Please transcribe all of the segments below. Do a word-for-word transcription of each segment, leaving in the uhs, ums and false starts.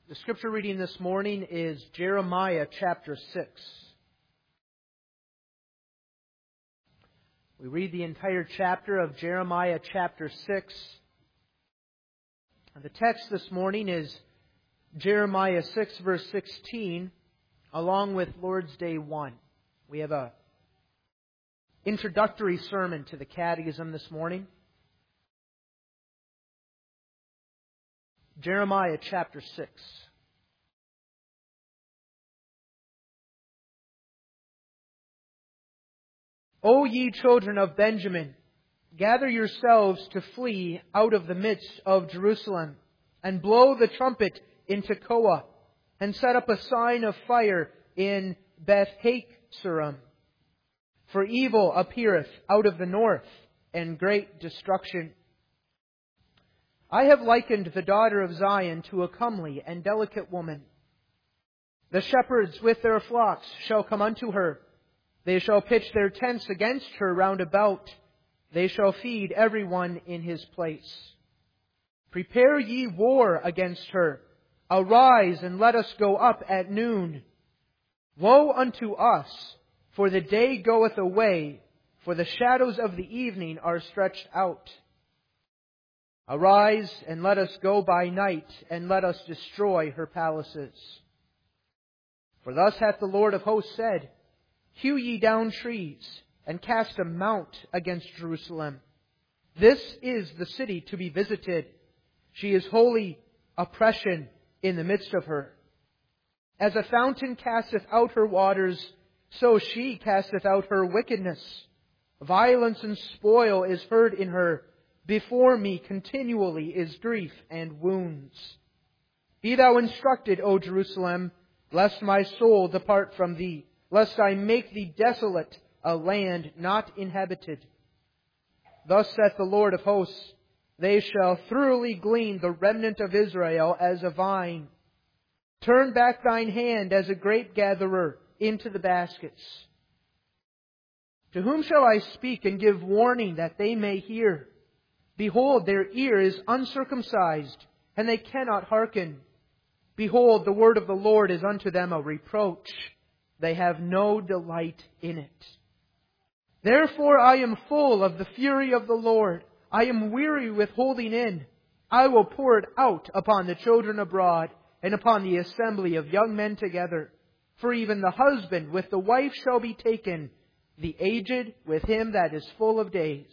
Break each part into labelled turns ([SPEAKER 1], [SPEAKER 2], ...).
[SPEAKER 1] The scripture reading this morning is Jeremiah chapter six. We read the entire chapter of Jeremiah chapter six. And the text this morning is Jeremiah six verse sixteen, along with Lord's Day one. We have a introductory sermon to the Catechism this morning. Jeremiah chapter six. O ye children of Benjamin, gather yourselves to flee out of the midst of Jerusalem, and blow the trumpet in Tekoa, and set up a sign of fire in Beth-Hakkerem. For evil appeareth out of the north, and great destruction. I have likened the daughter of Zion to a comely and delicate woman. The shepherds with their flocks shall come unto her. They shall pitch their tents against her round about. They shall feed every one in his place. Prepare ye war against her. Arise and let us go up at noon. Woe unto us, for the day goeth away, for the shadows of the evening are stretched out. Arise and let us go by night, and let us destroy her palaces. For thus hath the Lord of hosts said, Hew ye down trees, and cast a mount against Jerusalem. This is the city to be visited. She is holy oppression in the midst of her. As a fountain casteth out her waters, so she casteth out her wickedness. Violence and spoil is heard in her. Before me continually is grief and wounds. Be thou instructed, O Jerusalem, lest my soul depart from thee, lest I make thee desolate, a land not inhabited. Thus saith the Lord of hosts, they shall thoroughly glean the remnant of Israel as a vine. Turn back thine hand as a grape gatherer into the baskets. To whom shall I speak and give warning that they may hear? Behold, their ear is uncircumcised, and they cannot hearken. Behold, the word of the Lord is unto them a reproach. They have no delight in it. Therefore I am full of the fury of the Lord. I am weary with holding in. I will pour it out upon the children abroad, and upon the assembly of young men together. For even the husband with the wife shall be taken, the aged with him that is full of days.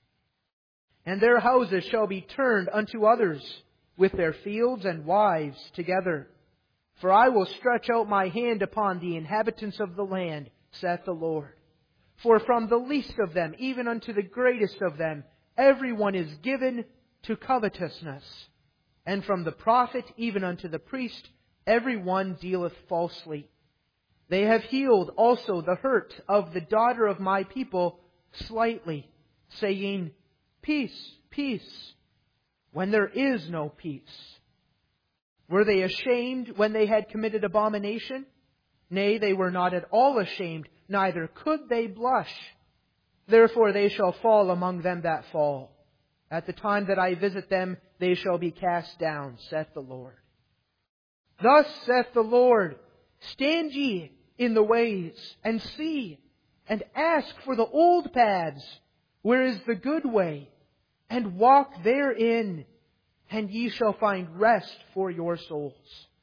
[SPEAKER 1] And their houses shall be turned unto others, with their fields and wives together. For I will stretch out my hand upon the inhabitants of the land, saith the Lord. For from the least of them, even unto the greatest of them, every one is given to covetousness. And from the prophet even unto the priest, every one dealeth falsely. They have healed also the hurt of the daughter of my people slightly, saying, Peace, peace, when there is no peace. Were they ashamed when they had committed abomination? Nay, they were not at all ashamed, neither could they blush. Therefore they shall fall among them that fall. At the time that I visit them, they shall be cast down, saith the Lord. Thus saith the Lord, stand ye in the ways, and see, and ask for the old paths, where is the good way, and walk therein, and ye shall find rest for your souls.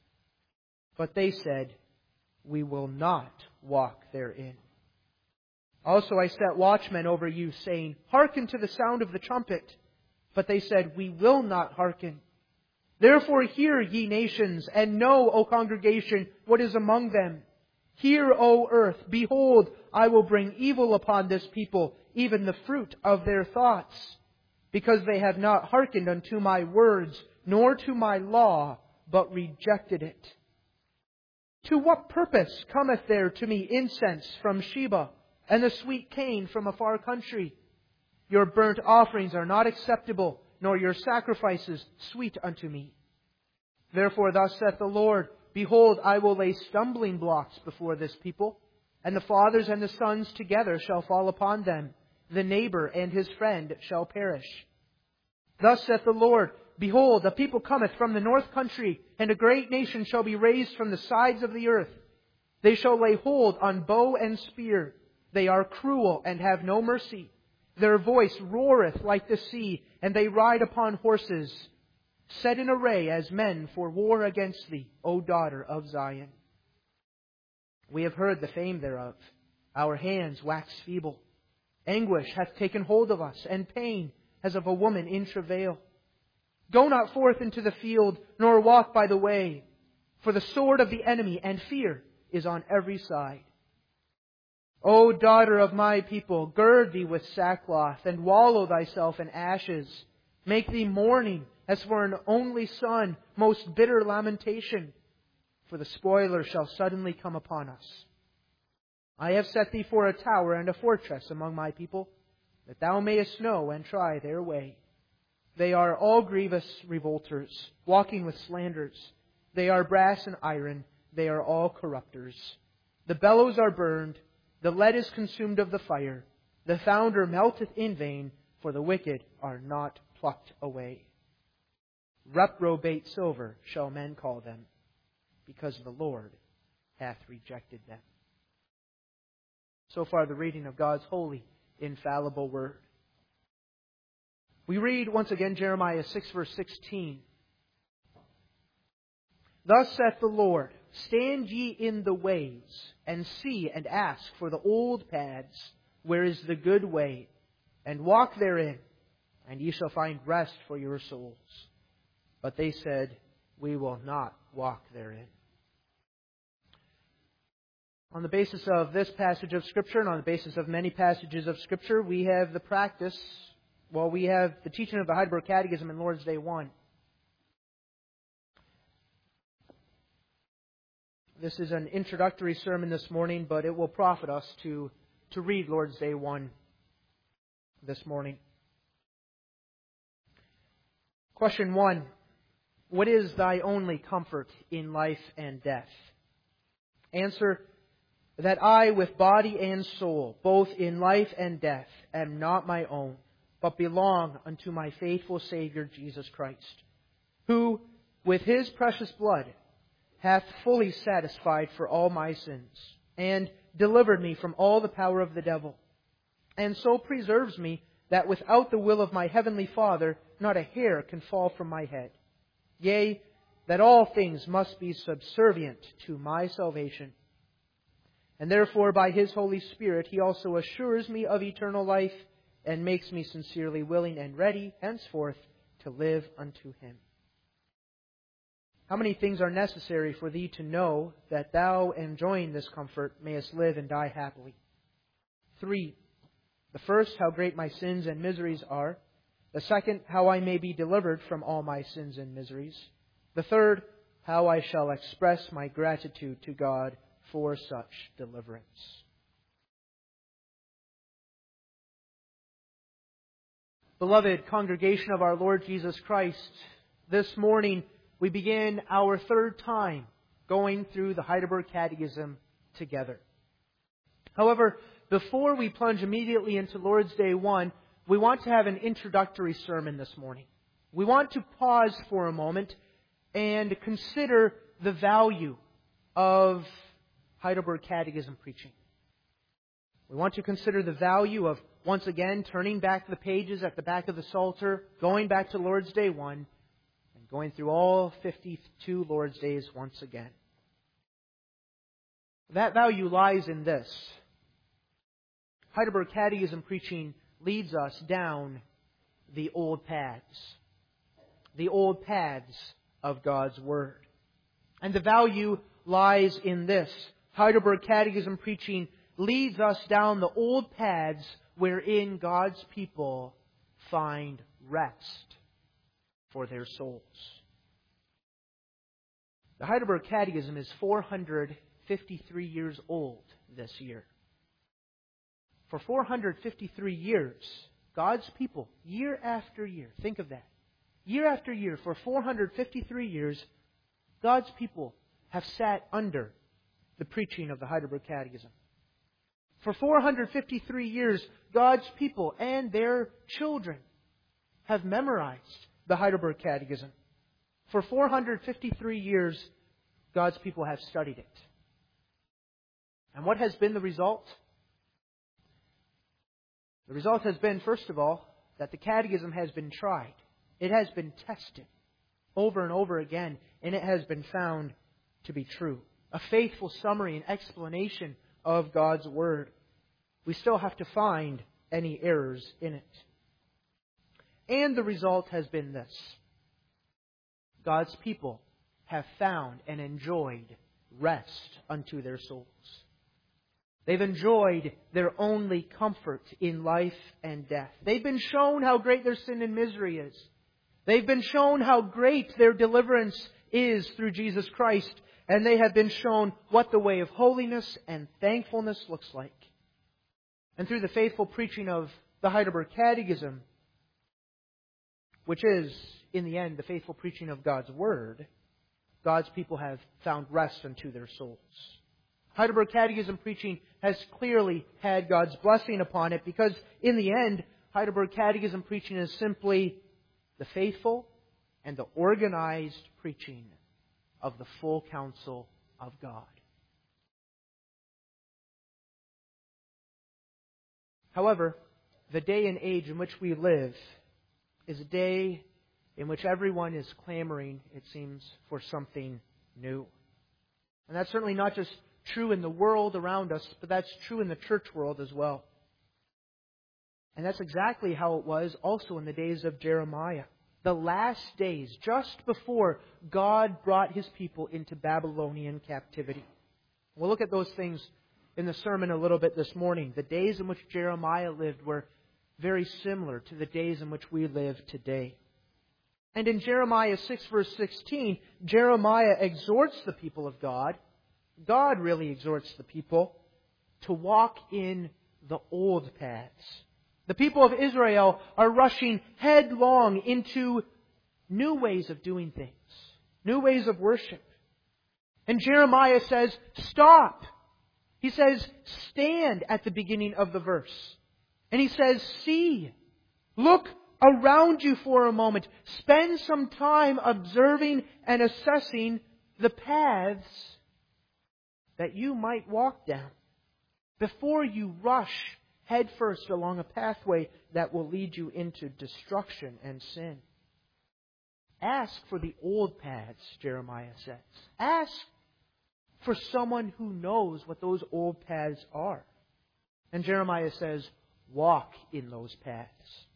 [SPEAKER 1] But they said, we will not walk therein. Also I set watchmen over you, saying, Hearken to the sound of the trumpet. But they said, we will not hearken. Therefore hear, ye nations, and know, O congregation, what is among them. Hear, O earth, behold, I will bring evil upon this people, even the fruit of their thoughts, because they have not hearkened unto my words, nor to my law, but rejected it. To what purpose cometh there to me incense from Sheba, and the sweet cane from a far country? Your burnt offerings are not acceptable, nor your sacrifices sweet unto me. Therefore thus saith the Lord, Behold, I will lay stumbling blocks before this people, and the fathers and the sons together shall fall upon them. The neighbor and his friend shall perish. Thus saith the Lord, behold, a people cometh from the north country, and a great nation shall be raised from the sides of the earth. They shall lay hold on bow and spear. They are cruel and have no mercy. Their voice roareth like the sea, and they ride upon horses, set in array as men for war against thee, O daughter of Zion. We have heard the fame thereof. Our hands wax feeble. Anguish hath taken hold of us, and pain as of a woman in travail. Go not forth into the field, nor walk by the way, for the sword of the enemy and fear is on every side. O daughter of my people, gird thee with sackcloth, and wallow thyself in ashes. Make thee mourning as for an only son, most bitter lamentation, for the spoiler shall suddenly come upon us. I have set thee for a tower and a fortress among my people, that thou mayest know and try their way. They are all grievous revolters, walking with slanders. They are brass and iron, they are all corrupters. The bellows are burned, the lead is consumed of the fire. The founder melteth in vain, for the wicked are not plucked away. Reprobate silver shall men call them, because the Lord hath rejected them. So far the reading of God's holy, infallible Word. We read once again Jeremiah six verse sixteen. Thus saith the Lord, stand ye in the ways, and see and ask for the old paths, where is the good way, and walk therein, and ye shall find rest for your souls. But they said, we will not walk therein. On the basis of this passage of Scripture, and on the basis of many passages of Scripture, we have the practice, well, we have the teaching of the Heidelberg Catechism in Lord's Day one. This is an introductory sermon this morning, but it will profit us to, to read Lord's Day one this morning. Question one. What is thy only comfort in life and death? Answer, that I with body and soul, both in life and death, am not my own, but belong unto my faithful Savior Jesus Christ, who, with His precious blood, hath fully satisfied for all my sins, and delivered me from all the power of the devil, and so preserves me that without the will of my heavenly Father, not a hair can fall from my head. Yea, that all things must be subservient to my salvation. And therefore, by His Holy Spirit, He also assures me of eternal life, and makes me sincerely willing and ready, henceforth, to live unto Him. How many things are necessary for thee to know that thou, enjoying this comfort, mayest live and die happily? Three. The first, how great my sins and miseries are. The second, how I may be delivered from all my sins and miseries. The third, how I shall express my gratitude to God for such deliverance. Beloved congregation of our Lord Jesus Christ, this morning we begin our third time going through the Heidelberg Catechism together. However, before we plunge immediately into Lord's Day one, we want to have an introductory sermon this morning. We want to pause for a moment and consider the value of Heidelberg Catechism preaching. We want to consider the value of, once again, turning back the pages at the back of the Psalter, going back to Lord's Day one, and going through all fifty-two Lord's Days once again. That value lies in this. Heidelberg Catechism preaching leads us down the old paths. The old paths of God's Word. And the value lies in this. Heidelberg Catechism preaching leads us down the old paths wherein God's people find rest for their souls. The Heidelberg Catechism is four hundred fifty-three years old this year. For four hundred fifty-three years, God's people, year after year, think of that. Year after year, for four hundred fifty-three years, God's people have sat under the preaching of the Heidelberg Catechism. For four hundred fifty-three years, God's people and their children have memorized the Heidelberg Catechism. For four hundred fifty-three years, God's people have studied it. And what has been the result? The result has been, first of all, that the Catechism has been tried. It has been tested over and over again, and it has been found to be true. A faithful summary and explanation of God's Word. We still have to find any errors in it. And the result has been this. God's people have found and enjoyed rest unto their souls. They've enjoyed their only comfort in life and death. They've been shown how great their sin and misery is. They've been shown how great their deliverance is through Jesus Christ. And they have been shown what the way of holiness and thankfulness looks like. And through the faithful preaching of the Heidelberg Catechism, which is, in the end, the faithful preaching of God's Word, God's people have found rest unto their souls. Heidelberg Catechism preaching has clearly had God's blessing upon it because, in the end, Heidelberg Catechism preaching is simply the faithful and the organized preaching of the full counsel of God. However, the day and age in which we live is a day in which everyone is clamoring, it seems, for something new. And that's certainly not just true in the world around us, but that's true in the church world as well. And that's exactly how it was also in the days of Jeremiah. The last days, just before God brought His people into Babylonian captivity. We'll look at those things in the sermon a little bit this morning. The days in which Jeremiah lived were very similar to the days in which we live today. And in Jeremiah six verse sixteen, Jeremiah exhorts the people of God, God really exhorts the people, to walk in the old paths. The people of Israel are rushing headlong into new ways of doing things, new ways of worship. And Jeremiah says, stop. He says, stand at the beginning of the verse. And he says, see. Look around you for a moment. Spend some time observing and assessing the paths that you might walk down before you rush headfirst along a pathway that will lead you into destruction and sin. Ask for the old paths, Jeremiah says. Ask for someone who knows what those old paths are. And Jeremiah says, walk in those paths.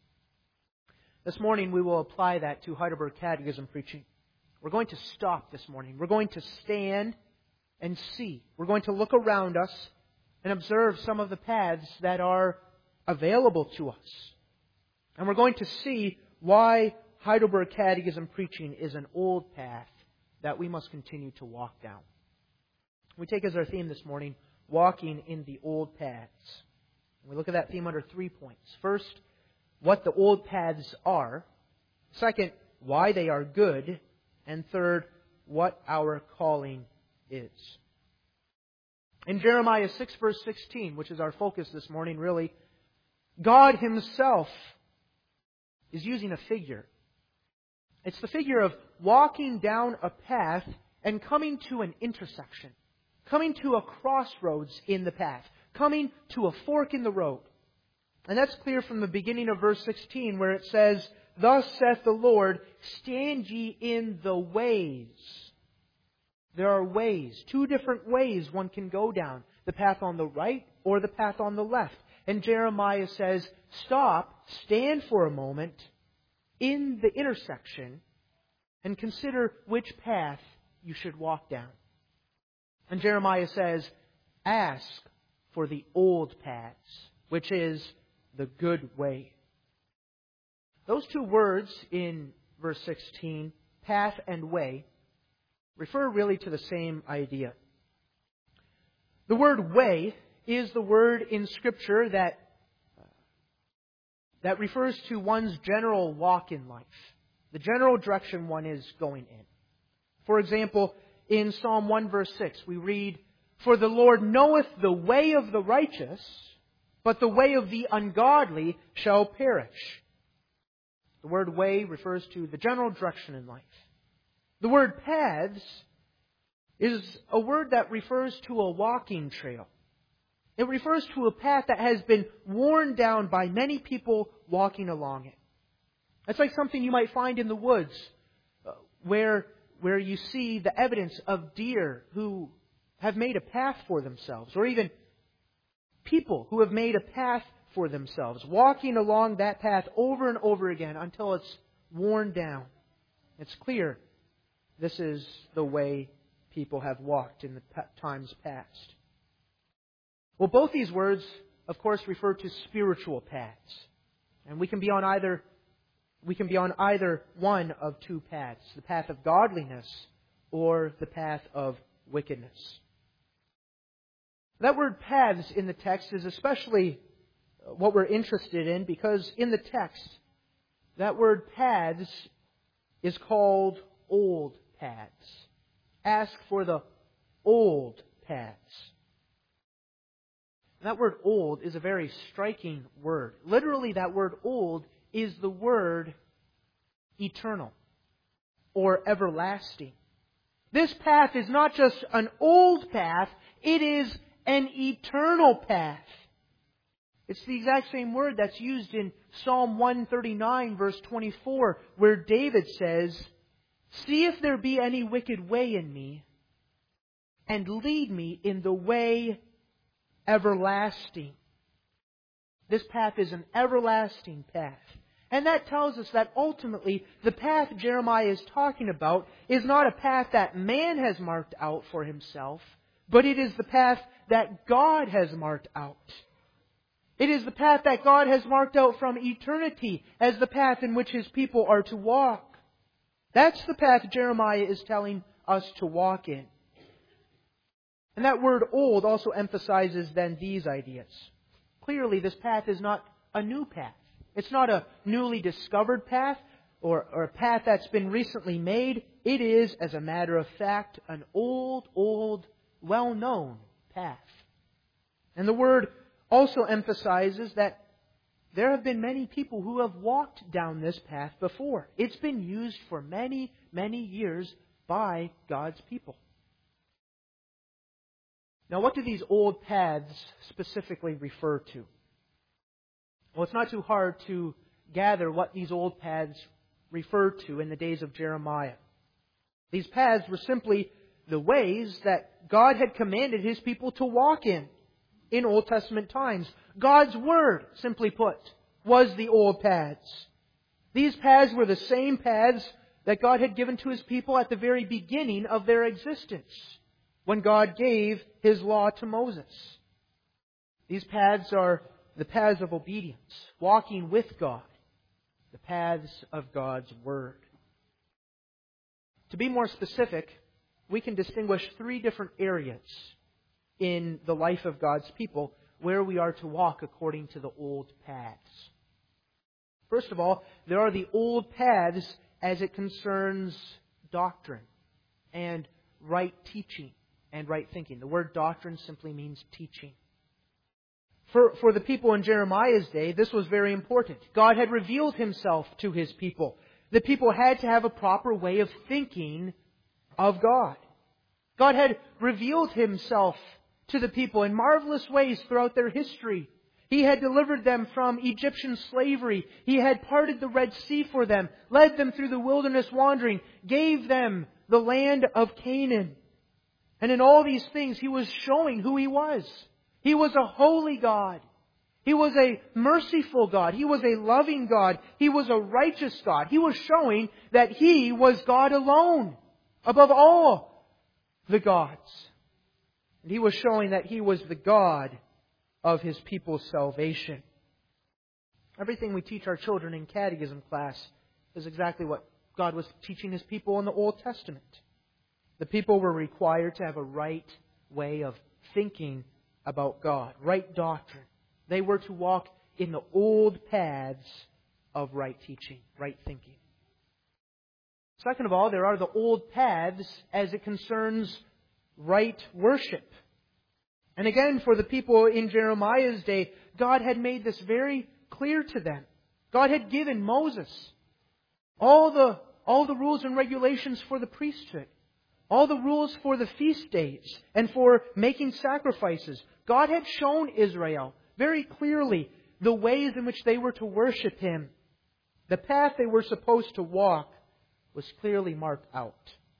[SPEAKER 1] This morning we will apply that to Heidelberg Catechism preaching. We're going to stop this morning. We're going to stand and see. We're going to look around us and observe some of the paths that are available to us. And we're going to see why Heidelberg Catechism preaching is an old path that we must continue to walk down. We take as our theme this morning, walking in the old paths. We look at that theme under three points. First, what the old paths are. Second, why they are good. And third, what our calling is. In Jeremiah six verse sixteen, which is our focus this morning really, God Himself is using a figure. It's the figure of walking down a path and coming to an intersection. Coming to a crossroads in the path. Coming to a fork in the road. And that's clear from the beginning of verse sixteen where it says, thus saith the Lord, stand ye in the ways. There are ways, two different ways one can go down. The path on the right or the path on the left. And Jeremiah says, stop, stand for a moment in the intersection and consider which path you should walk down. And Jeremiah says, ask for the old paths, which is the good way. Those two words in verse sixteen, path and way, refer really to the same idea. The word way is the word in Scripture that, uh, that refers to one's general walk in life. The general direction one is going in. For example, in Psalm one verse six, we read, for the Lord knoweth the way of the righteous, but the way of the ungodly shall perish. The word way refers to the general direction in life. The word paths is a word that refers to a walking trail. It refers to a path that has been worn down by many people walking along it. It's like something you might find in the woods where, where you see the evidence of deer who have made a path for themselves, or even people who have made a path for themselves, walking along that path over and over again until it's worn down. It's clear this is the way people have walked in the times past. Well, both these words, of course, refer to spiritual paths. And we can be on either we can be on either one of two paths, the path of godliness or the path of wickedness. That word paths in the text is especially what we're interested in because in the text, that word paths is called old paths. Ask for the old paths. That word old is a very striking word. Literally, that word old is the word eternal or everlasting. This path is not just an old path, it is an eternal path. It's the exact same word that's used in Psalm one thirty-nine, verse twenty-four, where David says, "See if there be any wicked way in me, and lead me in the way everlasting." This path is an everlasting path. And that tells us that ultimately the path Jeremiah is talking about is not a path that man has marked out for himself, but it is the path that God has marked out. It is the path that God has marked out from eternity as the path in which His people are to walk. That's the path Jeremiah is telling us to walk in. And that word old also emphasizes then these ideas. Clearly, this path is not a new path. It's not a newly discovered path or, or a path that's been recently made. It is, as a matter of fact, an old, old, well-known path. And the word also emphasizes that there have been many people who have walked down this path before. It's been used for many, many years by God's people. Now, what do these old paths specifically refer to? Well, it's not too hard to gather what these old paths referred to in the days of Jeremiah. These paths were simply the ways that God had commanded His people to walk in, in Old Testament times. God's Word, simply put, was the old paths. These paths were the same paths that God had given to His people at the very beginning of their existence, when God gave His law to Moses. These paths are the paths of obedience, walking with God, the paths of God's Word. To be more specific, we can distinguish three different areas in the life of God's people where we are to walk according to the old paths. First of all, there are the old paths as it concerns doctrine and right teaching and right thinking. The word doctrine simply means teaching. For, for the people in Jeremiah's day, this was very important. God had revealed Himself to His people. The people had to have a proper way of thinking of God. God had revealed Himself to the people in marvelous ways throughout their history. He had delivered them from Egyptian slavery. He had parted the Red Sea for them, led them through the wilderness wandering, gave them the land of Canaan. And in all these things, He was showing who He was. He was a holy God. He was a merciful God. He was a loving God. He was a righteous God. He was showing that He was God alone, above all the gods. And He was showing that He was the God of His people's salvation. Everything we teach our children in catechism class is exactly what God was teaching His people in the Old Testament. The people were required to have a right way of thinking about God, right doctrine. They were to walk in the old paths of right teaching, right thinking. Second of all, there are the old paths as it concerns right worship. And again, for the people in Jeremiah's day, God had made this very clear to them. God had given Moses all the, all the rules and regulations for the priesthood, all the rules for the feast days, and for making sacrifices. God had shown Israel very clearly the ways in which they were to worship Him. The path they were supposed to walk was clearly marked out.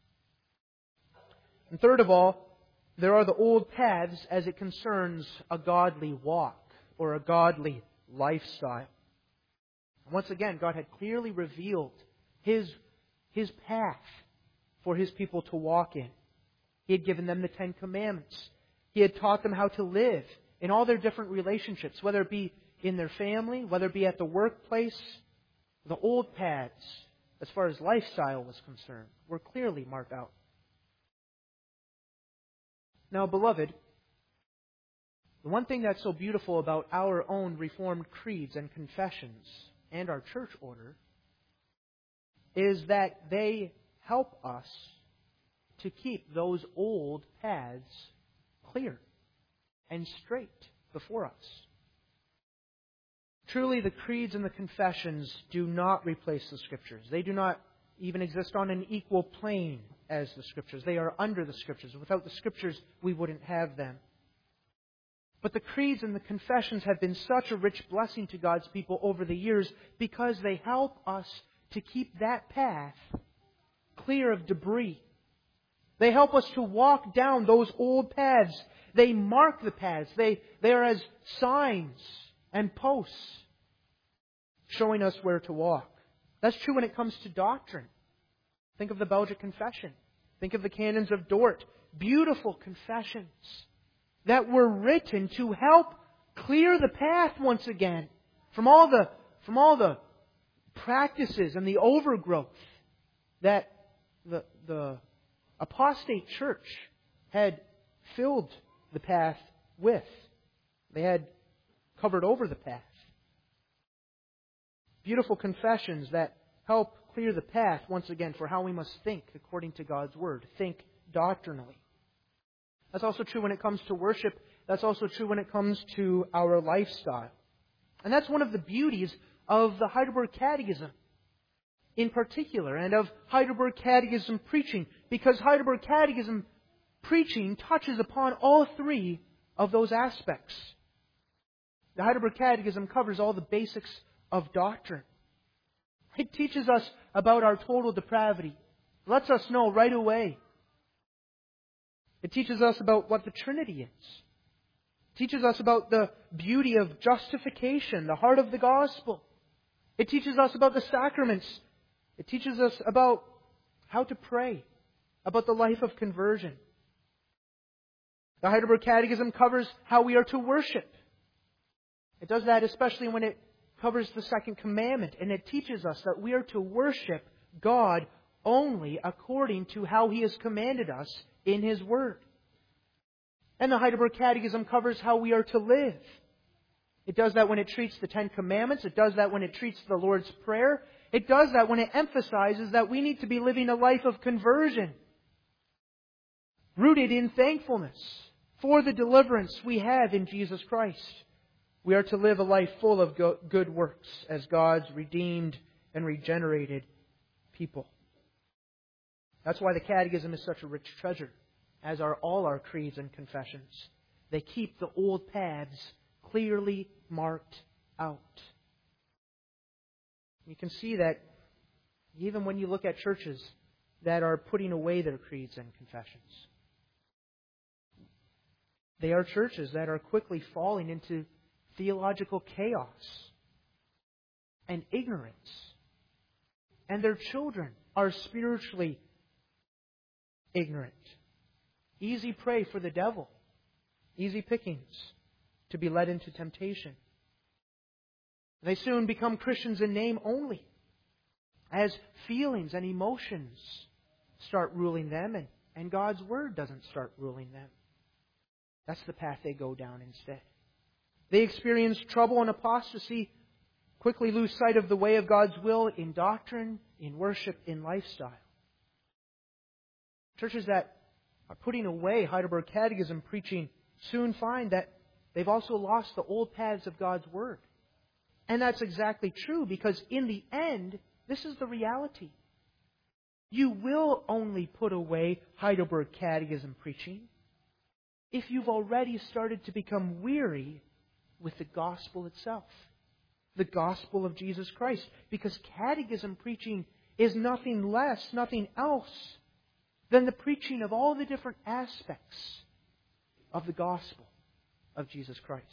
[SPEAKER 1] And third of all, there are the old paths as it concerns a godly walk or a godly lifestyle. Once again, God had clearly revealed His, His path for His people to walk in. He had given them the Ten Commandments. He had taught them how to live in all their different relationships, whether it be in their family, whether it be at the workplace. The old paths, as far as lifestyle was concerned, were clearly marked out. Now, beloved, the one thing that's so beautiful about our own Reformed creeds and confessions and our church order is that they help us to keep those old paths clear and straight before us. Truly, the creeds and the confessions do not replace the Scriptures. They do not even exist on an equal plane as the Scriptures. They are under the Scriptures. Without the Scriptures, we wouldn't have them. But the creeds and the confessions have been such a rich blessing to God's people over the years because they help us to keep that path clear of debris. They help us to walk down those old paths. They mark the paths. They, they are as signs and posts showing us where to walk. That's true when it comes to doctrine. Think of the Belgic Confession. Think of the Canons of Dort. Beautiful confessions that were written to help clear the path once again from all the, from all the practices and the overgrowth that the, the apostate church had filled the path with. They had covered over the path. Beautiful confessions that help clear the path, once again, for how we must think according to God's Word. Think doctrinally. That's also true when it comes to worship. That's also true when it comes to our lifestyle. And that's one of the beauties of the Heidelberg Catechism in particular, and of Heidelberg Catechism preaching, because Heidelberg Catechism preaching touches upon all three of those aspects. The Heidelberg Catechism covers all the basics of doctrine. It teaches us about our total depravity. It lets us know right away. It teaches us about what the Trinity is. It teaches us about the beauty of justification, the heart of the gospel. It teaches us about the sacraments. It teaches us about how to pray, about the life of conversion. The Heidelberg Catechism covers how we are to worship. It does that especially when it covers the second commandment, and it teaches us that we are to worship God only according to how He has commanded us in His Word. And the Heidelberg Catechism covers how we are to live. It does that when it treats the Ten Commandments. It does that when it treats the Lord's Prayer. It does that when it emphasizes that we need to be living a life of conversion, rooted in thankfulness for the deliverance we have in Jesus Christ. We are to live a life full of good works as God's redeemed and regenerated people. That's why the Catechism is such a rich treasure, as are all our creeds and confessions. They keep the old paths clearly marked out. You can see that even when you look at churches that are putting away their creeds and confessions. They are churches that are quickly falling into theological chaos and ignorance. And their children are spiritually ignorant. Easy prey for the devil. Easy pickings to be led into temptation. They soon become Christians in name only, as feelings and emotions start ruling them, and, and God's Word doesn't start ruling them. That's the path they go down instead. They experience trouble and apostasy, quickly lose sight of the way of God's will in doctrine, in worship, in lifestyle. Churches that are putting away Heidelberg Catechism preaching soon find that they've also lost the old paths of God's Word. And that's exactly true, because in the end, This is the reality. You will only put away Heidelberg Catechism preaching if you've already started to become weary with the gospel itself. The gospel of Jesus Christ. Because catechism preaching is nothing less, nothing else than the preaching of all the different aspects of the gospel of Jesus Christ.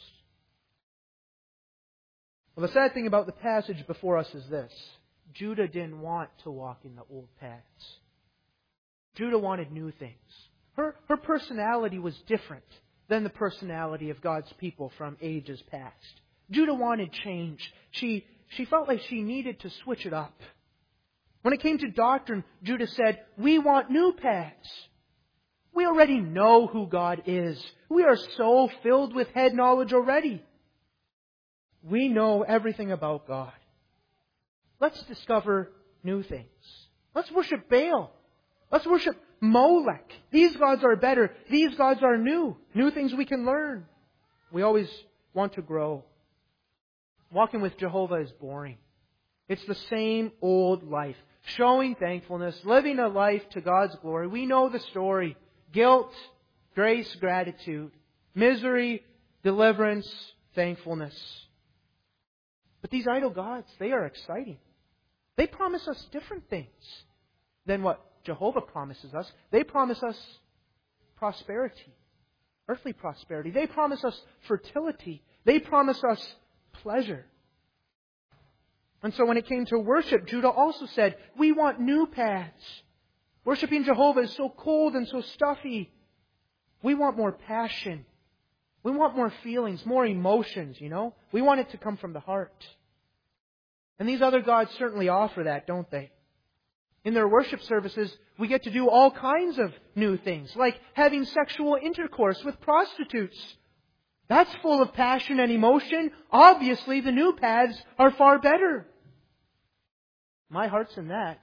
[SPEAKER 1] Well, the sad thing about the passage before us is this. Judah didn't want to walk in the old paths. Judah wanted new things. Her, her personality was different than the personality of God's people from ages past. Judah wanted change. She, she felt like she needed to switch it up. When it came to doctrine, Judah said, we want new paths. We already know who God is. We are so filled with head knowledge already. We know everything about God. Let's discover new things. Let's worship Baal. Let's worship Molech. These gods are better. These gods are new. New things we can learn. We always want to grow. Walking with Jehovah is boring. It's the same old life. Showing thankfulness, living a life to God's glory. We know the story. Guilt, grace, gratitude. Misery, deliverance, thankfulness. But these idol gods, they are exciting. They promise us different things than what Jehovah promises us. They promise us prosperity, earthly prosperity. They promise us fertility. They promise us pleasure. And so when it came to worship, Judah also said, we want new paths. Worshipping Jehovah is so cold and so stuffy. We want more passion. We want more feelings, more emotions, you know. We want it to come from the heart. And these other gods certainly offer that, don't they? In their worship services, we get to do all kinds of new things, like having sexual intercourse with prostitutes. That's full of passion and emotion. Obviously, the new paths are far better. My heart's in that.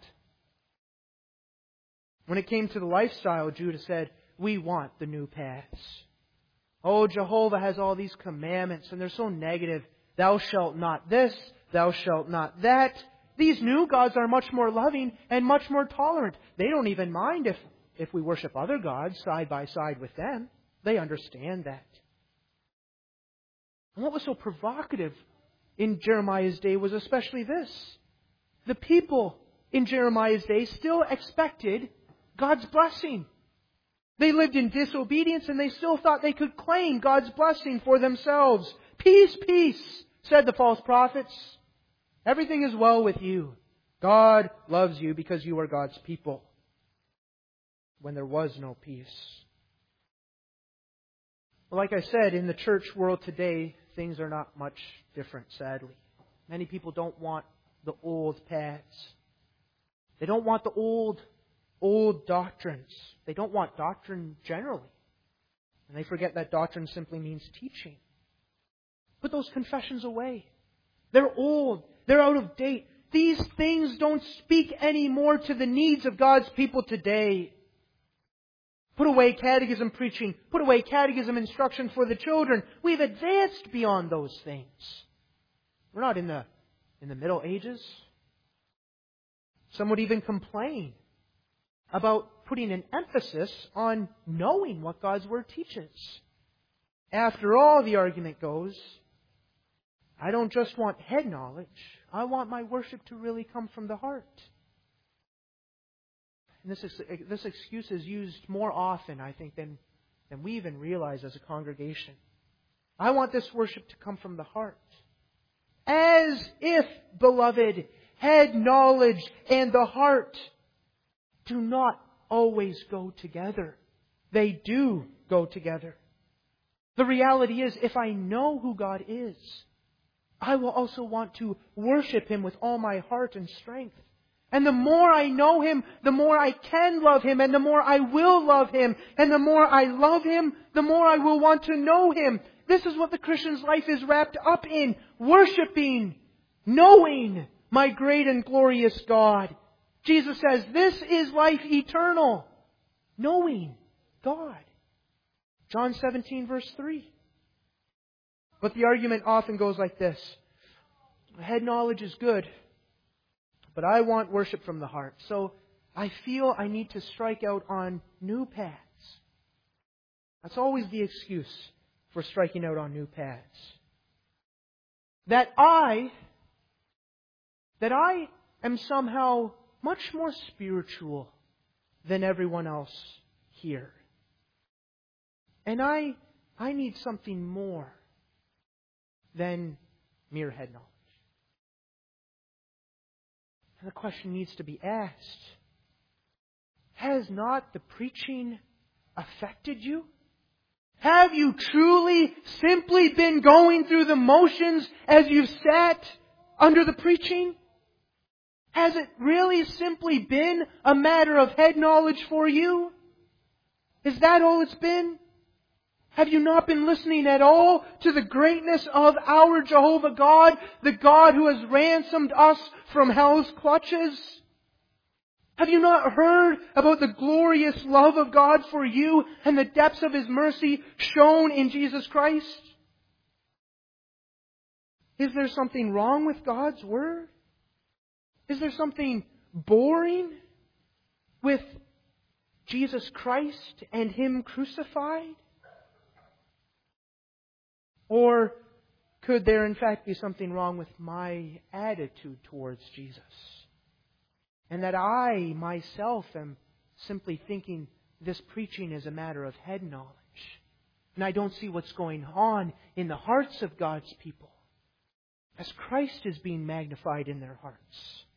[SPEAKER 1] When it came to the lifestyle, Judah said, we want the new paths. Oh, Jehovah has all these commandments, and they're so negative. Thou shalt not this, thou shalt not that. These new gods are much more loving and much more tolerant. They don't even mind if, if we worship other gods side by side with them. They understand that. And what was so provocative in Jeremiah's day was especially this. The people in Jeremiah's day still expected God's blessing. They lived in disobedience and they still thought they could claim God's blessing for themselves. Peace, peace, said the false prophets. Everything is well with you. God loves you because you are God's people. When there was no peace. Well, like I said, in the church world today, things are not much different, sadly. Many people don't want the old paths. They don't want the old, old doctrines. They don't want doctrine generally. And they forget that doctrine simply means teaching. Put those confessions away. They're old. They're out of date. These things don't speak anymore to the needs of God's people today. Put away catechism preaching. Put away catechism instruction for the children. We've advanced beyond those things. We're not in the, in the Middle Ages. Some would even complain about putting an emphasis on knowing what God's Word teaches. After all, the argument goes, I don't just want head knowledge. I want my worship to really come from the heart. And this, this excuse is used more often, I think, than, than we even realize as a congregation. I want this worship to come from the heart. As if, beloved, head knowledge and the heart do not always go together. They do go together. The reality is, if I know who God is, I will also want to worship Him with all my heart and strength. And the more I know Him, the more I can love Him, and the more I will love Him. And the more I love Him, the more I will want to know Him. This is what the Christian's life is wrapped up in. Worshiping, knowing my great and glorious God. Jesus says, this is life eternal. Knowing God. John seventeen verse three. But the argument often goes like this. Head knowledge is good, but I want worship from the heart. So I feel I need to strike out on new paths. That's always the excuse for striking out on new paths. That I, that I am somehow much more spiritual than everyone else here. And I, I need something more than mere head knowledge. And the question needs to be asked, has not the preaching affected you? Have you truly simply been going through the motions as you've sat under the preaching? Has it really simply been a matter of head knowledge for you? Is that all it's been? Have you not been listening at all to the greatness of our Jehovah God, the God who has ransomed us from hell's clutches? Have you not heard about the glorious love of God for you and the depths of His mercy shown in Jesus Christ? Is there something wrong with God's Word? Is there something boring with Jesus Christ and Him crucified? Or could there in fact be something wrong with my attitude towards Jesus? And that I myself am simply thinking this preaching is a matter of head knowledge. And I don't see what's going on in the hearts of God's people as Christ is being magnified in their hearts.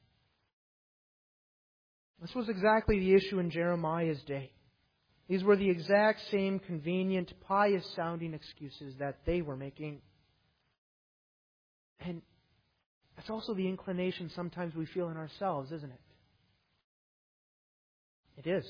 [SPEAKER 1] This was exactly the issue in Jeremiah's day. These were the exact same convenient, pious-sounding excuses that they were making. And that's also the inclination sometimes we feel in ourselves, isn't it? It is.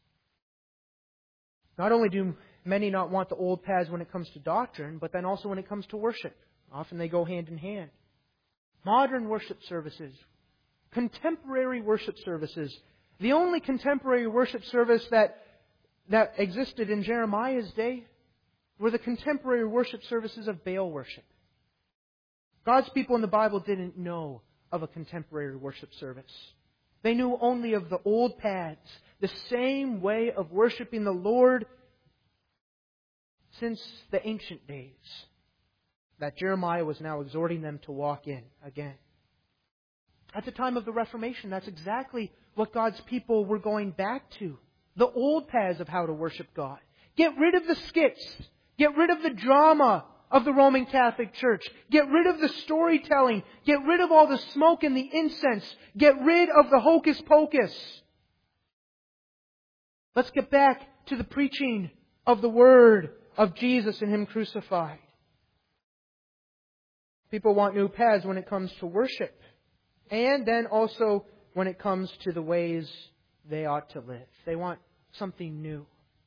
[SPEAKER 1] Not only do many not want the old paths when it comes to doctrine, but then also when it comes to worship. Often they go hand in hand. Modern worship services, contemporary worship services. The only contemporary worship service that, that existed in Jeremiah's day were the contemporary worship services of Baal worship. God's people in the Bible didn't know of a contemporary worship service. They knew only of the old paths, the same way of worshiping the Lord since the ancient days that Jeremiah was now exhorting them to walk in again. At the time of the Reformation, that's exactly what God's people were going back to. The old paths of how to worship God. Get rid of the skits. Get rid of the drama of the Roman Catholic Church. Get rid of the storytelling. Get rid of all the smoke and the incense. Get rid of the hocus pocus. Let's get back to the preaching of the Word of Jesus and Him crucified. People want new paths when it comes to worship. And then also when it comes to the ways they ought to live. They want something new.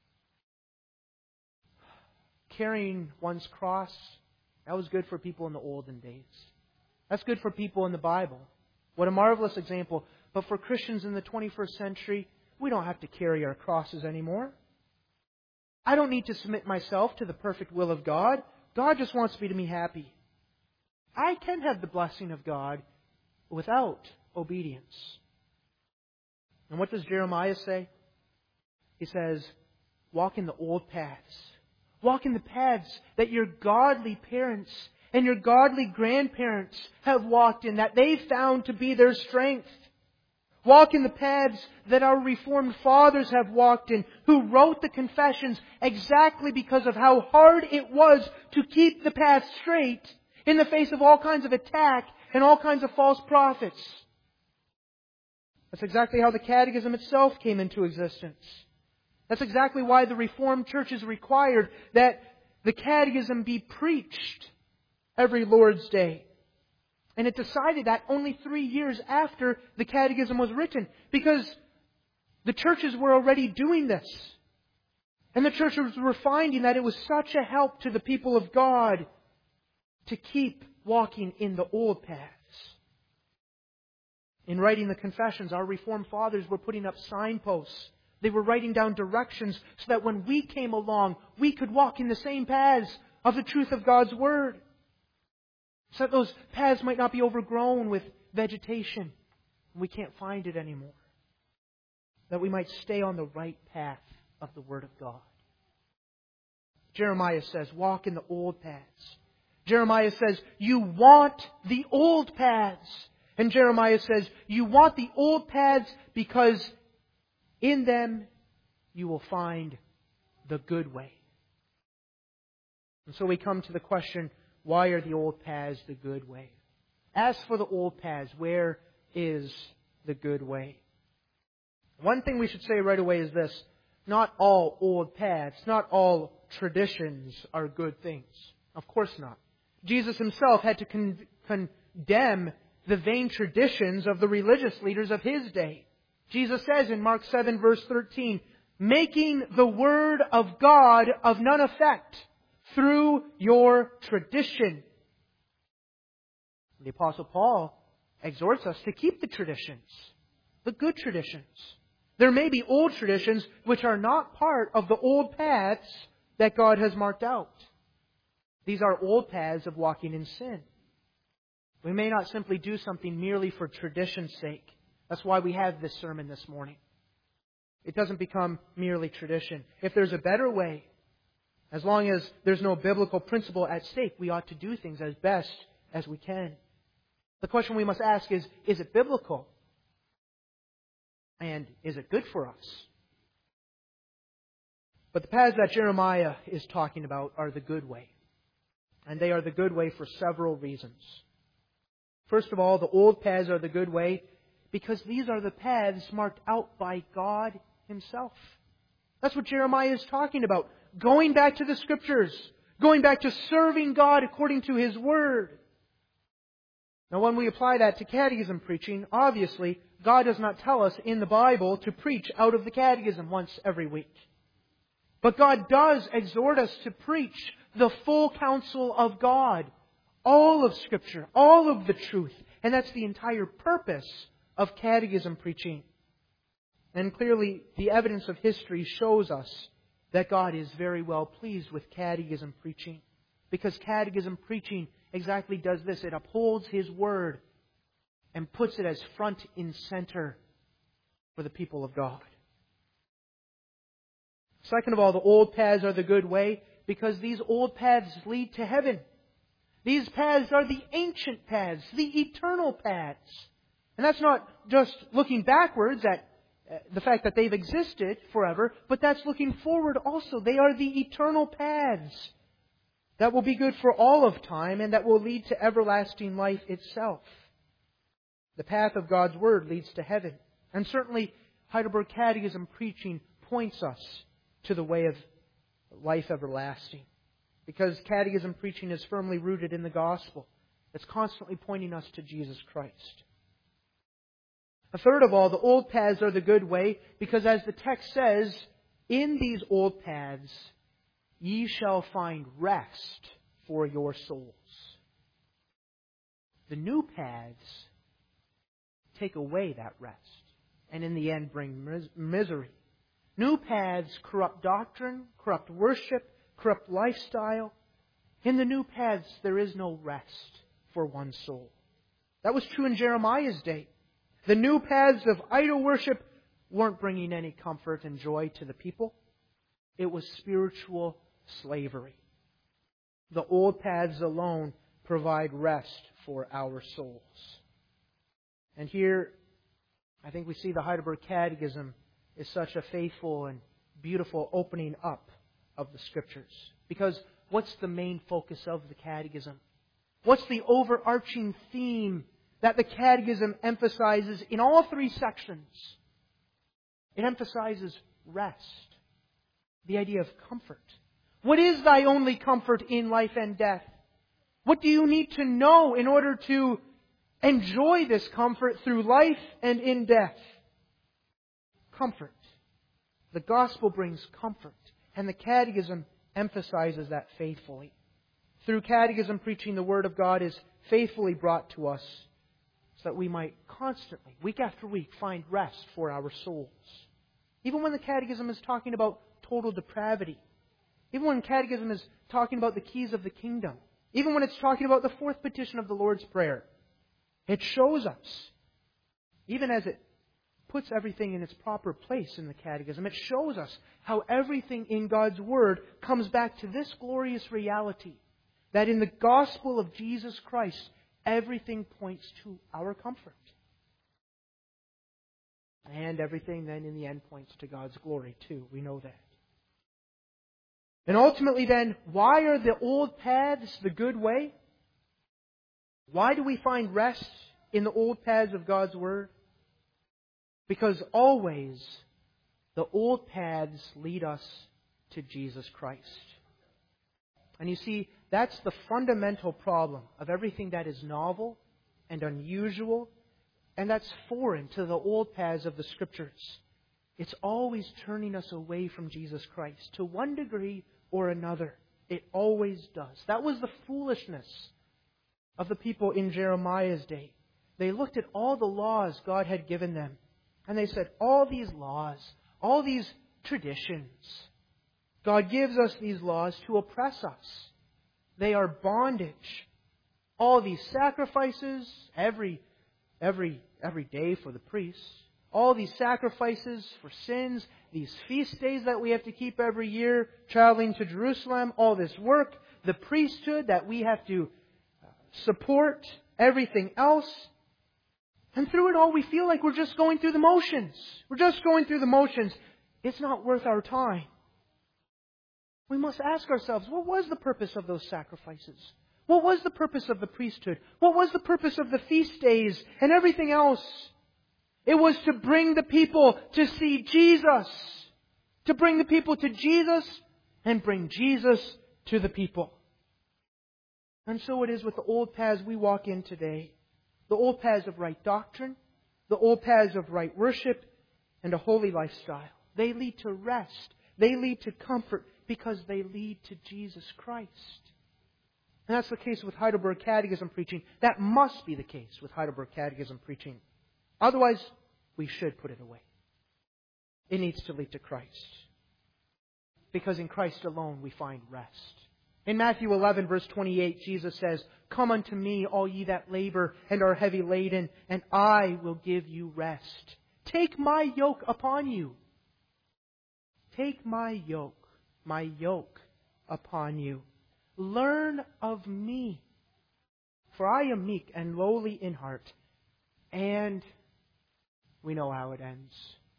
[SPEAKER 1] Carrying one's cross, that was good for people in the olden days. That's good for people in the Bible. What a marvelous example. But for Christians in the twenty-first century, we don't have to carry our crosses anymore. I don't need to submit myself to the perfect will of God. God just wants me to be happy. I can have the blessing of God without obedience. And what does Jeremiah say? He says, walk in the old paths. Walk in the paths that your godly parents and your godly grandparents have walked in, that they found to be their strength. Walk in the paths that our Reformed fathers have walked in, who wrote the confessions exactly because of how hard it was to keep the path straight in the face of all kinds of attack and all kinds of false prophets. That's exactly how the Catechism itself came into existence. That's exactly why the Reformed Church required that the Catechism be preached every Lord's Day. And it decided that only three years after the Catechism was written, because the churches were already doing this. And the churches were finding that it was such a help to the people of God to keep walking in the old paths. In writing the confessions, our Reformed fathers were putting up signposts. They were writing down directions so that when we came along, we could walk in the same paths of the truth of God's Word. So that those paths might not be overgrown with vegetation We can't find it anymore. That we might stay on the right path of the Word of God. Jeremiah says, walk in the old paths. Jeremiah says, you want the old paths. And Jeremiah says, you want the old paths because in them you will find the good way. And so we come to the question, why are the old paths the good way? As for the old paths, where is the good way? One thing we should say right away is this. Not all old paths, not all traditions are good things. Of course not. Jesus Himself had to con- condemn the vain traditions of the religious leaders of His day. Jesus says in Mark seven verse thirteen, making the Word of God of none effect through your tradition. The Apostle Paul exhorts us to keep the traditions, the good traditions. There may be old traditions which are not part of the old paths that God has marked out. These are old paths of walking in sin. We may not simply do something merely for tradition's sake. That's why we have this sermon this morning. It doesn't become merely tradition. If there's a better way, as long as there's no biblical principle at stake, we ought to do things as best as we can. The question we must ask is, is it biblical? And is it good for us? But the paths that Jeremiah is talking about are the good way. And they are the good way for several reasons. First of all, the old paths are the good way because these are the paths marked out by God Himself. That's what Jeremiah is talking about. Going back to the Scriptures. Going back to serving God according to His Word. Now, when we apply that to catechism preaching, obviously, God does not tell us in the Bible to preach out of the catechism once every week. But God does exhort us to preach the full counsel of God. All of Scripture, all of the truth. And that's the entire purpose of catechism preaching. And clearly, the evidence of history shows us that God is very well pleased with catechism preaching. Because catechism preaching exactly does this. It upholds His Word and puts it as front and center for the people of God. Second of all, the old paths are the good way because these old paths lead to heaven. These paths are the ancient paths, the eternal paths. And that's not just looking backwards at the fact that they've existed forever, but that's looking forward also. They are the eternal paths that will be good for all of time and that will lead to everlasting life itself. The path of God's Word leads to heaven. And certainly, Heidelberg Catechism preaching points us to the way of life everlasting. Because catechism preaching is firmly rooted in the gospel. It's constantly pointing us to Jesus Christ. A third of all, the old paths are the good way because as the text says, in these old paths ye shall find rest for your souls. The new paths take away that rest and in the end bring mis- misery. New paths corrupt doctrine, corrupt worship, corrupt lifestyle. In the new paths, there is no rest for one's soul. That was true in Jeremiah's day. The new paths of idol worship weren't bringing any comfort and joy to the people. It was spiritual slavery. The old paths alone provide rest for our souls. And here, I think we see the Heidelberg Catechism is such a faithful and beautiful opening up of the Scriptures. Because what's the main focus of the Catechism? What's the overarching theme that the Catechism emphasizes in all three sections? It emphasizes rest. The idea of comfort. What is thy only comfort in life and death? What do you need to know in order to enjoy this comfort through life and in death? Comfort. The gospel brings comfort. And the Catechism emphasizes that faithfully. Through catechism preaching, the Word of God is faithfully brought to us so that we might constantly, week after week, find rest for our souls. Even when the Catechism is talking about total depravity. Even when Catechism is talking about the keys of the kingdom. Even when it's talking about the fourth petition of the Lord's Prayer. It shows us even as it puts everything in its proper place in the Catechism, it shows us how everything in God's Word comes back to this glorious reality, that in the gospel of Jesus Christ, everything points to our comfort. And everything then in the end points to God's glory too. We know that. And ultimately then, why are the old paths the good way? Why do we find rest in the old paths of God's Word? Because always the old paths lead us to Jesus Christ. And you see, that's the fundamental problem of everything that is novel and unusual, and that's foreign to the old paths of the Scriptures. It's always turning us away from Jesus Christ to one degree or another. It always does. That was the foolishness of the people in Jeremiah's day. They looked at all the laws God had given them, and they said, all these laws, all these traditions, God gives us these laws to oppress us. They are bondage. All these sacrifices, every, every, every day for the priests, all these sacrifices for sins, these feast days that we have to keep every year, traveling to Jerusalem, all this work, the priesthood that we have to support, everything else. And through it all, we feel like we're just going through the motions. We're just going through the motions. It's not worth our time. We must ask ourselves, what was the purpose of those sacrifices? What was the purpose of the priesthood? What was the purpose of the feast days and everything else? It was to bring the people to see Jesus. To bring the people to Jesus and bring Jesus to the people. And so it is with the old paths we walk in today. The old paths of right doctrine, the old paths of right worship, and a holy lifestyle. They lead to rest. They lead to comfort because they lead to Jesus Christ. And that's the case with Heidelberg Catechism preaching. That must be the case with Heidelberg Catechism preaching. Otherwise, we should put it away. It needs to lead to Christ. Because in Christ alone we find rest. In Matthew eleven, verse twenty-eight, Jesus says, "Come unto me, all ye that labor and are heavy laden, and I will give you rest. Take my yoke upon you." Take my yoke, my yoke upon you. Learn of me, for I am meek and lowly in heart. And we know how it ends.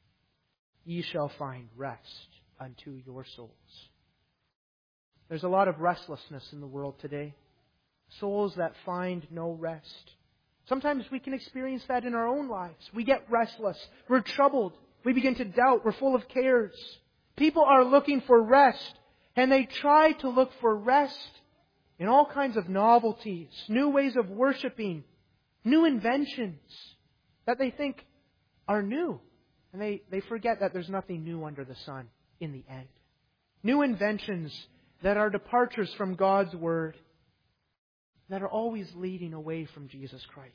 [SPEAKER 1] Ye shall find rest unto your souls. There's a lot of restlessness in the world today. Souls that find no rest. Sometimes we can experience that in our own lives. We get restless. We're troubled. We begin to doubt. We're full of cares. People are looking for rest, and they try to look for rest in all kinds of novelties, new ways of worshiping, new inventions that they think are new. And they, they forget that there's nothing new under the sun in the end. New inventions that are departures from God's Word, that are always leading away from Jesus Christ.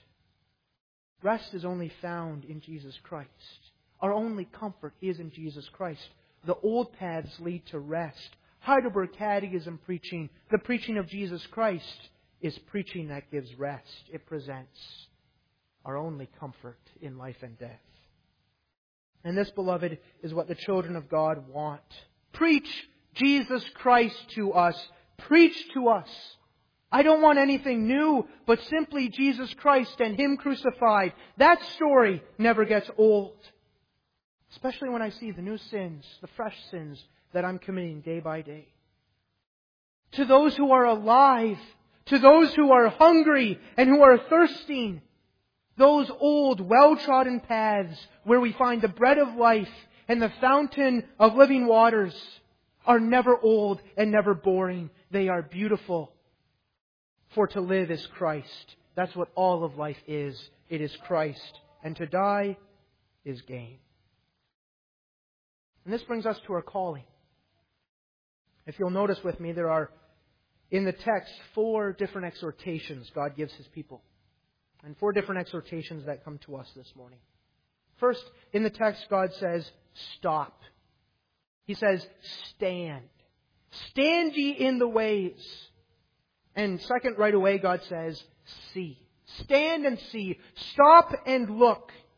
[SPEAKER 1] Rest is only found in Jesus Christ. Our only comfort is in Jesus Christ. The old paths lead to rest. Heidelberg Catechism preaching, the preaching of Jesus Christ, is preaching that gives rest. It presents our only comfort in life and death. And this, beloved, is what the children of God want. Preach Jesus Christ to us. Preach to us. I don't want anything new, but simply Jesus Christ and Him crucified. That story never gets old. Especially when I see the new sins, the fresh sins that I'm committing day by day. To those who are alive, to those who are hungry and who are thirsting, those old, well-trodden paths where we find the bread of life and the fountain of living waters are never old and never boring. They are beautiful. For to live is Christ. That's what all of life is. It is Christ. And to die is gain. And this brings us to our calling. If you'll notice with me, there are, in the text, four different exhortations God gives His people. And four different exhortations that come to us this morning. First, in the text, God says, stop. He says, stand. Stand ye in the ways. And second, right away, God says, see. Stand and see. Stop and look.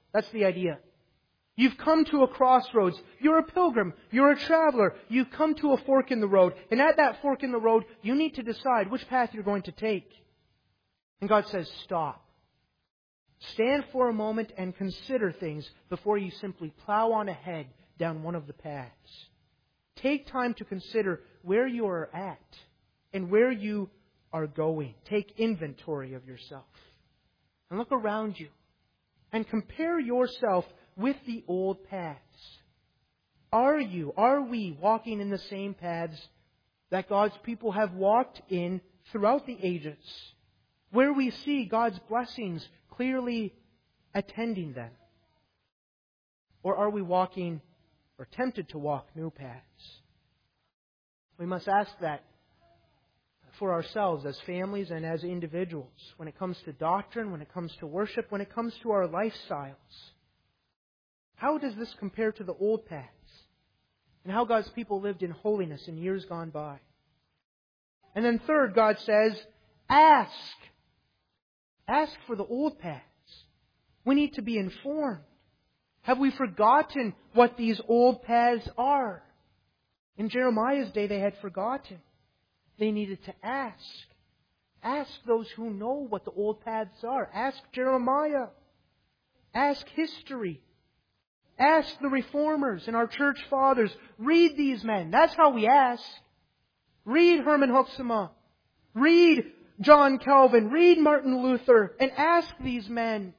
[SPEAKER 1] That's the idea. You've come to a crossroads. You're a pilgrim. You're a traveler. You've come to a fork in the road. And at that fork in the road, you need to decide which path you're going to take. And God says, stop. Stand for a moment and consider things before you simply plow on ahead down one of the paths. Take time to consider where you are at and where you are going. Take inventory of yourself. And look around you. And compare yourself with the old paths. Are you, are we walking in the same paths that God's people have walked in throughout the ages, where we see God's blessings clearly attending them? Or are we walking or tempted to walk new paths? We must ask that for ourselves as families and as individuals when it comes to doctrine, when it comes to worship, when it comes to our lifestyles. How does this compare to the old paths? And how God's people lived in holiness in years gone by? And then third, God says, ask. Ask for the old paths. We need to be informed. Have we forgotten what these old paths are? In Jeremiah's day, they had forgotten. They needed to ask. Ask those who know what the old paths are. Ask Jeremiah. Ask history. Ask the reformers and our church fathers. Read these men. That's how we ask. Read Herman Hoeksema. Read John Calvin. Read Martin Luther. And ask these men.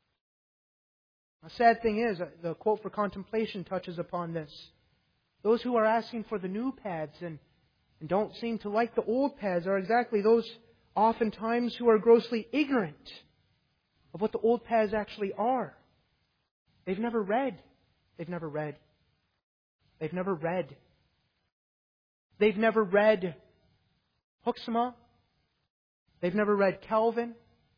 [SPEAKER 1] A sad thing is, the quote for contemplation touches upon this. Those who are asking for the new paths and, and don't seem to like the old paths are exactly those oftentimes who are grossly ignorant of what the old paths actually are. They've never read. They've never read. They've never read. They've never read Hoeksema. They've never read Calvin.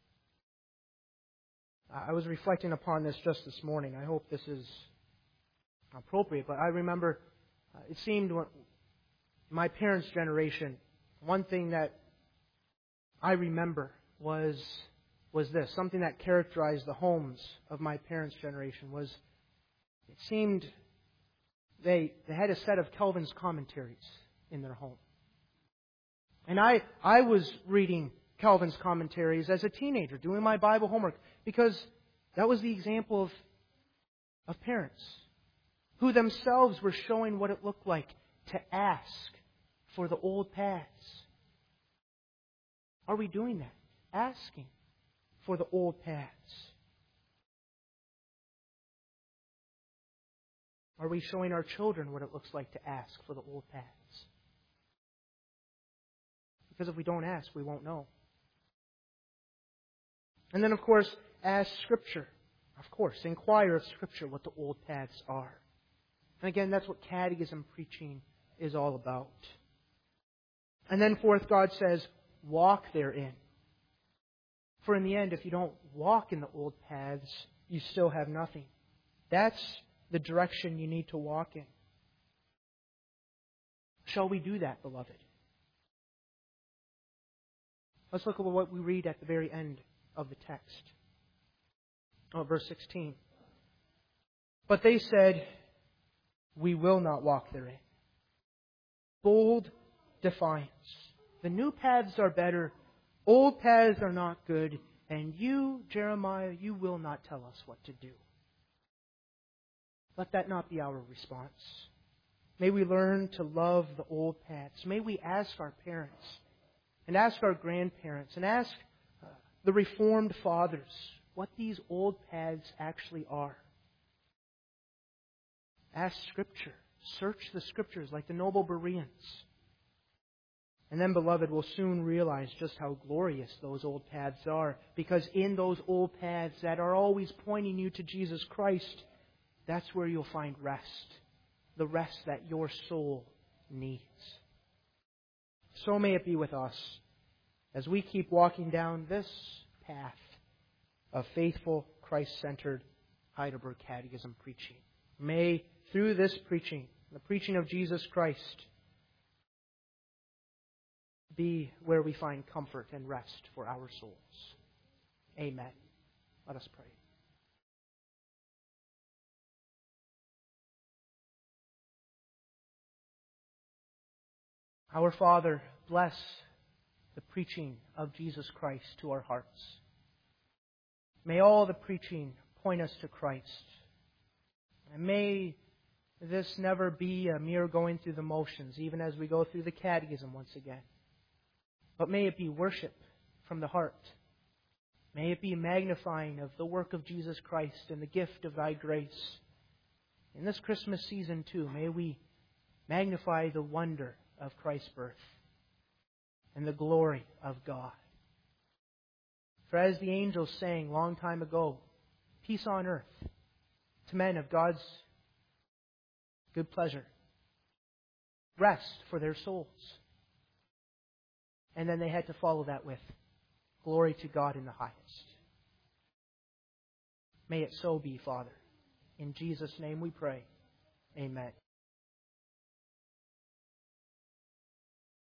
[SPEAKER 1] I was reflecting upon this just this morning. I hope this is appropriate, but I remember uh, it seemed when my parents' generation, one thing that I remember was was this. Something that characterized the homes of my parents' generation was it seemed they they had a set of Calvin's commentaries in their home. And I I was reading Calvin's commentaries as a teenager, doing my Bible homework, because that was the example of, of parents who themselves were showing what it looked like to ask for the old paths. Are we doing that? Asking for the old paths. Are we showing our children what it looks like to ask for the old paths? Because if we don't ask, we won't know. And then, of course, ask Scripture. Of course, inquire of Scripture what the old paths are. And again, that's what catechism preaching is all about. And then fourth, God says, walk therein. For in the end, if you don't walk in the old paths, you still have nothing. That's the direction you need to walk in. Shall we do that, beloved? Let's look at what we read at the very end of the text. Oh, verse sixteen. But they said, we will not walk therein. Bold defiance. The new paths are better. Old paths are not good. And you, Jeremiah, you will not tell us what to do. Let that not be our response. May we learn to love the old paths. May we ask our parents and ask our grandparents and ask uh, the Reformed fathers what these old paths actually are. Ask Scripture. Search the Scriptures like the noble Bereans. And then, beloved, we'll soon realize just how glorious those old paths are. Because in those old paths that are always pointing you to Jesus Christ, that's where you'll find rest. The rest that your soul needs. So may it be with us as we keep walking down this path of faithful, Christ-centered Heidelberg Catechism preaching. May, through this preaching, the preaching of Jesus Christ, be where we find comfort and rest for our souls. Amen. Let us pray. Our Father, bless the preaching of Jesus Christ to our hearts. May all the preaching point us to Christ. And may this never be a mere going through the motions, even as we go through the catechism once again. But may it be worship from the heart. May it be magnifying of the work of Jesus Christ and the gift of Thy grace. In this Christmas season too, may we magnify the wonder of Christ's birth and the glory of God. For as the angels sang long time ago, peace on earth to men of God's good pleasure, rest for their souls. And then they had to follow that with glory to God in the highest. May it so be, Father. In Jesus' name we pray. Amen.